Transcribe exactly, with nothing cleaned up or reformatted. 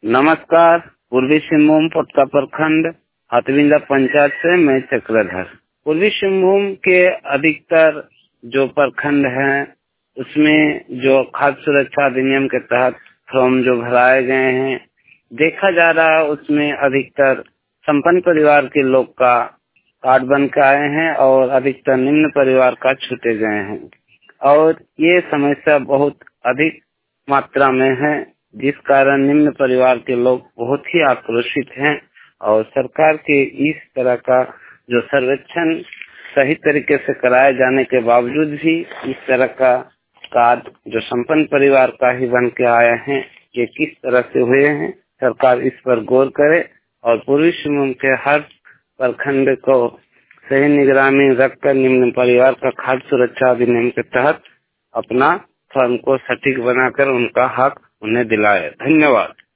नमस्कार। पूर्वी सिंहभूम पोटका प्रखंड हथविंदा पंचायत से मैं चक्रधर। पूर्वी सिंहभूम के अधिकतर जो प्रखंड हैं उसमें जो खाद्य सुरक्षा अधिनियम के तहत फॉर्म जो भराए गए हैं, देखा जा रहा है उसमें अधिकतर संपन्न परिवार के लोग का कार्ड बन के आए हैं और अधिकतर निम्न परिवार का छूटे गए हैं और ये समस्या बहुत अधिक मात्रा में है, जिस कारण निम्न परिवार के लोग बहुत ही आक्रोशित हैं और सरकार के इस तरह का जो सर्वेक्षण सही तरीके से कराए जाने के बावजूद भी इस तरह का कार्ड जो संपन्न परिवार का ही बन के आए हैं, ये किस तरह से हुए हैं, सरकार इस पर गौर करे और पूर्वी सिंहभूम के हर प्रखंड को सही निगरानी रखकर निम्न परिवार का खाद्य सुरक्षा अधिनियम के तहत अपना फॉर्म को सटीक बनाकर उनका हक उन्हें दिलाए। धन्यवाद।